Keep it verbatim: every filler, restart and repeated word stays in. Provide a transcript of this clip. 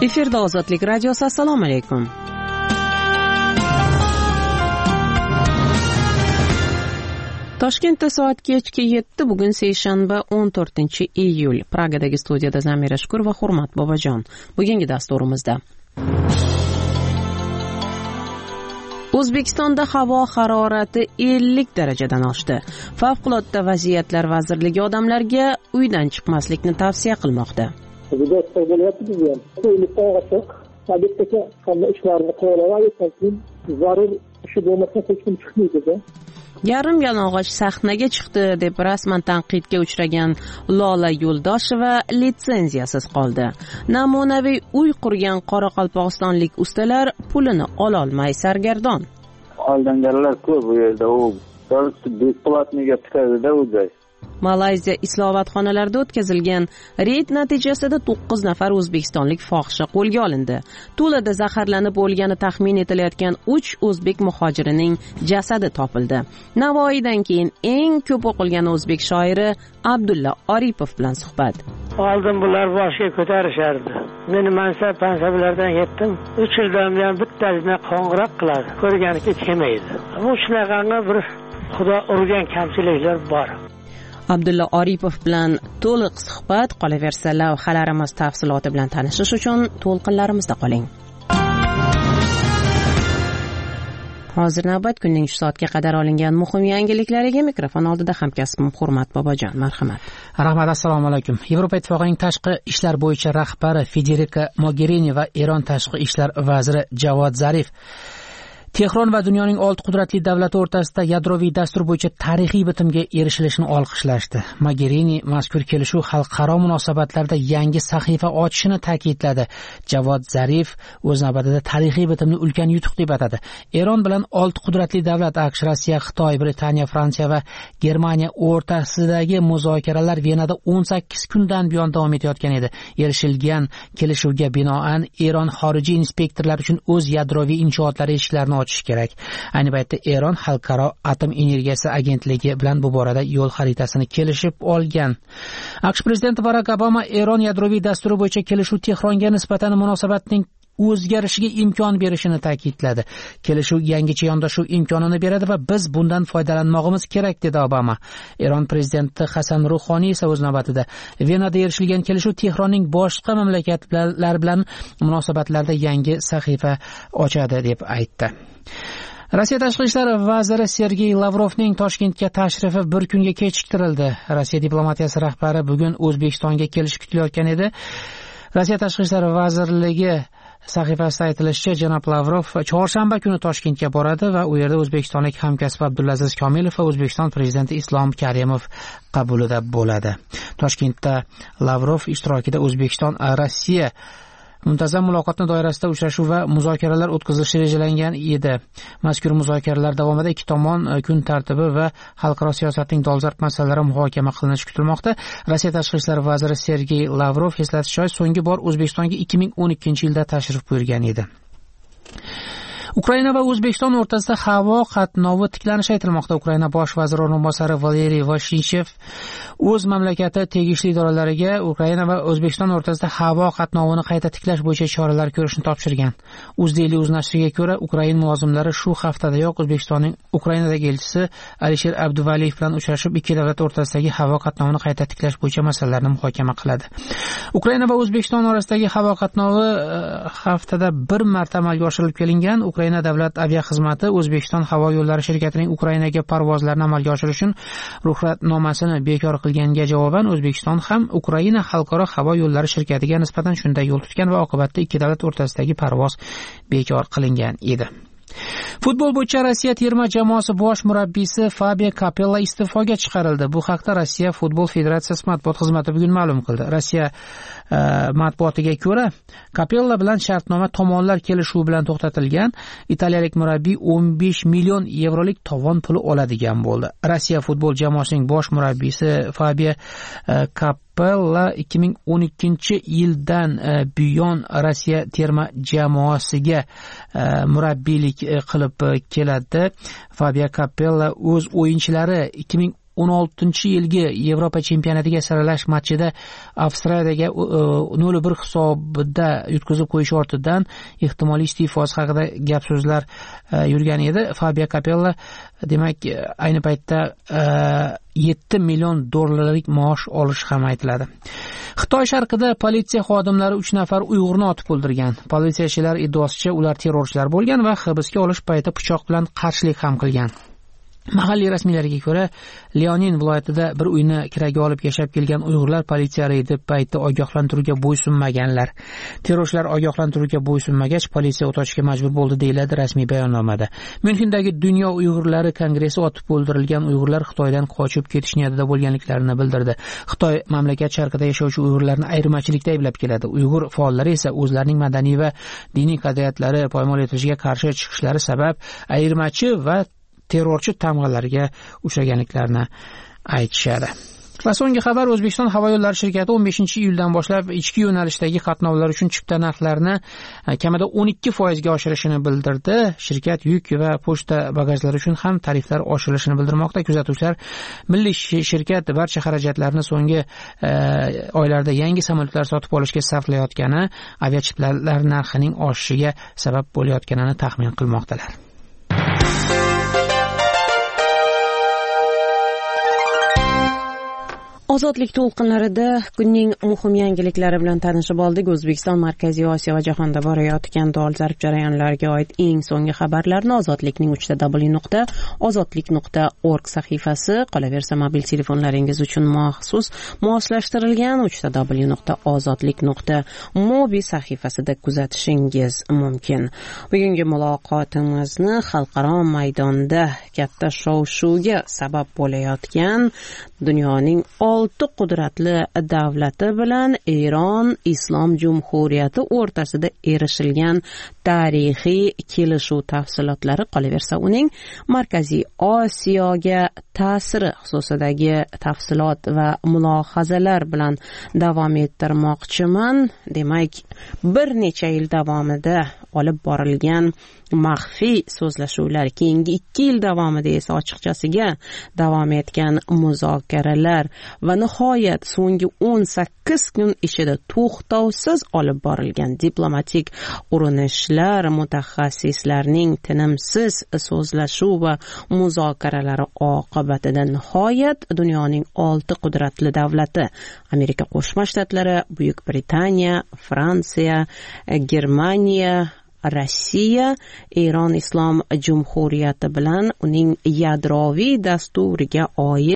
Efirda Ozodlik radiosi. Assalomu alaykum. Toshkentda soat kechki yetti, bugun seshanba o'n to'rtinchi iyul. Pragadagi studiyada Zamira Shukur va Hurmat Bobojon. Bugungi dasturimizda O'zbekistonda havo harorati ellik darajadan oshdi. Favqulodda vaziyatlar vazirligi odamlarga uydan chiqmaslikni tavsiya qilmoqda. Juda issiq bo'lyapti bizga. Ellikdan og'asiq, tabiatdagi qanday ishlarni qilaveradi, zarur ishi bo'lmasa hech kim chiqmaydi. Yarim yalang'och sahnaga chiqdi deb rasman tanqidga uchragan Lola Yo'ldosheva litsenziyasiz qoldi. Namunaviy uy qurgan qoraqalpog'istonlik ustalar pulini ololmay sargardon. Olganlar ko'p bu yerda, u beplatniga chiqadi-da o'zi. Malayziya islohotxonalarida o'tkazilgan reyd natijasida to'qqiz nafar o'zbekistonlik fohisha qo'lga olindi. Tulada zaharlanib o'lgani taxmin etilayotgan uch o'zbek muhojirining jasadi topildi. Navoiydan keyin eng ko'p o'qilgan o'zbek shoiri Abdulla Oripov bilan suhbat. Oldin bular boshga ko'tarishardi. Meni mansab mansablardan yetdim. uch yildan buyon bittasini qo'ng'iroq qiladi. Ko'rgani ketmaydi. Bu shunaqangi bir Xudo urgan kamchiliklar bor. Abdulla Oripov bilan to'liq suhbat. Qolaversa, lavhalarimiz tafsiloti bilan tanishish uchun to'lqinlarimizda qoling. Hozir navbat kunning shu soatga qadar olingan muhim yangiliklariga mikrofon oldida hamkasbim Hurmat Bobojon. Marhamat. Rahmat, assalomu alaykum. Yevropa Ittifoqining tashqi ishlar bo'yicha rahbari Federika Mogherini va Eron tashqi ishlar vaziri Javod Zarif Tehron va dunyoning olti qudratli davlati o'rtasida yadroviy dastur bo'yicha tarixiy bitimga erishilishini olqishlashdi. Mogherini mazkur kelishuv xalqaro munosabatlarda yangi sahifa ochishini ta'kidladi. Javod Zarif o'z navbatida tarixiy bitimni ulkan yutuq deb atadi. Eron bilan olti qudratli davlat AQSh, Rossiya, Xitoy, Britaniya, Fransiya va Germaniya o'rtasidagi muzokaralar Venada o'n sakkiz kundan buyon davom etayotgan edi. Erishilgan kelishuvga binoan Eron xorijiy inspektorlar uchun o'z yadroviy inshootlari eshiklarini kerak. Ayni paytda Eron xalqaro atom energiyasi agentligi bilan bu borada yo'l xaritasini kelishib olgan. AQSh prezidenti Barak Obama Eron yadroviy dasturi bo'yicha kelishuv Tehronga nisbatan munosabatning o'zgarishiga imkon berishini ta'kidladi. Kelishuv yangicha yondashuv imkonini beradi va biz bundan foydalanmoqimiz kerak, dedi Obama. Eron prezidenti Hasan Ruhoniy esa o'z navbatida Venada erishilgan kelishuv Tehronning boshqa mamlakatlar bilan munosabatlarda yangi sahifa ochadi deb aytdi. Rossiya tashqi ishlar vaziri Sergey Lavrovning Toshkentga tashrifi bir kunga kechiktirildi. Rossiya diplomatiyasi rahbari bugun O'zbekistonga kelishi kutilayotgan edi. Rossiya tashqi ishlar vazirligi sahifasida aytilishicha, janob Lavrov chorshanba kuni Toshkentga boradi va u yerda o'zbekistonlik hamkasbi Abdulaziz Komilov va O'zbekiston prezidenti Islom Karimov qabulida bo'ladi. Toshkentda Lavrov ishtirokida O'zbekiston Rossiya muntazam muloqotni doirasida uchrashuv va muzokaralar o'tkazilishi rejalangan edi. Mazkur muzokaralar davomida ikki tomon kun tartibi va xalqaro siyosatning dolzarb masalalari muhokama qilinishi kutilmoqda. Rossiya tashqi ishlar vaziri Sergey Lavrov eslatish joiz, so'nggi bor O'zbekistonga ikki ming o'n ikkinchi yilda tashrif buyurgan edi. Ukraina va O'zbekiston o'rtasida havo qatnovi tiklanishi aytilmoqda. Ukraina bosh vaziri o'rinbosari Valeriy Vashinshev o'z mamlakati tegishli idoralariga Ukraina va O'zbekiston o'rtasida havo qatnovini qayta tiklash bo'yicha choralar ko'rishni topshirgan. UzDaily o'z nashriga ko'ra, Ukraina mulozimlari shu haftadayoq O'zbekistonning Ukrainadagi elchisi Alisher Abduvaliyev bilan uchrashib, ikki davlat o'rtasidagi havo qatnovini qayta tiklash bo'yicha masalalarni muhokama qiladi. Ukraina va O'zbekiston orasidagi havo qatnovi haftada bir marta amalga oshirilib kelingan. Ukraina davlat aviaxizmati O'zbekiston havo yo'llari shirkatining Ukrainaga parvozlarni amalga oshirish uchun ruxsatnomasini bekor qilganiga javoban O'zbekiston ham Ukraina xalqaro havo yo'llari shirkatiga nisbatan shunday yo'l tutgan va oqibatda ikki davlat o'rtasidagi parvoz bekor qilingan edi. Futbol bo'yicha Rossiya terma jamoasi bosh murabbiysi Fabio Capello iste'foga chiqarildi. Bu haqda Rossiya Futbol Federatsiyasi matbuot xizmati bugun ma'lum qildi. Rossiya uh, matbuotiga ko'ra, Capello bilan shartnoma tomonlar kelishuvi bilan to'xtatilgan. Italiyalik murabbiy o'n besh million yevrolik tovon puli oladigan bo'ldi. Rossiya futbol jamoasining bosh murabbiysi Fabio uh, Cap Capello ikki ming o'n ikkinchi yildan buyon Rossiya terma jamoasiga murabbiylik qilib keladi. Fabio Capello o'z o'yinchilari ikki ming o'n oltinchi yilgi Yevropa chempionatiga saralash matchida Avstriyadagi nol bir hisobida yutqazib qo'yish ortidan ehtimoliy iste'fosi haqida gap so'zlar yurgan edi. Fabio Capello demak ayni paytda yetti million dollarlik maosh olishi ham aytiladi. Xitoy sharqida politsiya xodimlari uch nafar Uyg'urni otib o'ldirgan. Politsiyachilar iddaosicha ular terrorchilar bo'lgan va hibsga olish payti pichoq bilan qarshilik ham qilgan. Mahalliy rasmiylarga ko'ra, Leonin viloyatida bir uyni kiraga olib yashab kelgan Uyg'urlar politsiya reydi payti ogohlantiruvga bo'ysunmaganlar. Terrorchilar ogohlantiruvga bo'ysunmagach, politsiya o't ochishga majbur bo'ldi, deyiladi rasmiy bayonnomada. Myunxendagi Dunyo Uyg'urlari kongressi otib o'ldirilgan Uyg'urlar Xitoydan qochib ketish niyatida bo'lganliklarini bildirdi. Xitoy mamlakat sharqida yashovchi Uyg'urlarni ayirmachilikda ayblab keladi. Uyg'ur faollari esa o'zlarining madaniy va diniy qadriyatlari poymol etilishiga qarshi chiqishlari sabab ayirmachi va terrorchi tamg'alarga uchraganliklarini aytishadi. Va so'nggi xabar, O'zbekiston havo yo'llari shirkati o'n beshinchi iyuldan boshlab ichki yo'nalishdagi qatnovlar uchun chipta narxlarini kamida o'n ikki foiz ga oshirishini bildirdi. Shirkat yuk va pochta bagajlari uchun ham tariflar oshirilishini bildirmoqda. Kuzatuvchilar, milliy shirkat barcha xarajatlarni so'nggi e, oylarda yangi samolyotlar sotib olishga sarflayotgani aviachiptalar narxining oshishiga sabab bo'layotganini taxmin qilmoqdalar. Ozodlik to'lqinlarida kunning muhim yangiliklari bilan tanishib oldik. O'zbekiston, Markaziy Osiyo va jahonda borayotgan dolzarb zarb jarayonlarga oid eng so'nggi xabarlarni Ozodlikning uch w nuqta ozodlik nuqta org sahifasi, qolaversa mobil telefonlaringiz uchun maxsus moslashtirilgan uch w nuqta ozodlik nuqta mobi sahifasida kuzatishingiz mumkin. Bugungi muloqotimizni xalqaro maydonda katta shov-shuvga sabab bo'layotgan dunyoning olti qudratli davlati bilan Eron Islom Jumhuriyati o'rtasida erishilgan tarixiy kelishuv tafsilotlari, qolaversa uning Markaziy Osiyoga ta'siri xususidagi tafsilot va mulohazalar bilan davom ettirmoqchiman. Demak, bir necha yil davomida olib borilgan maxfiy so'zlashuvlar, keyingi ikki yil davomida esa ochiqchasiga davom etgan muzokaralar va nihoyat so'nggi o'n sakkiz kun ichida to'xtovsiz olib borilgan diplomatik urinishlar, mutaxassislarning tinimsiz so'zlashuv va muzokaralari oqibatida nihoyat dunyoning olti qudratli davlati Amerika Qo'shma Shtatlari, Buyuk Britaniya, Fransiya, Germaniya, Rossiya Eron Islom Jumhuriyati bilan uning yadroviy dasturiga oid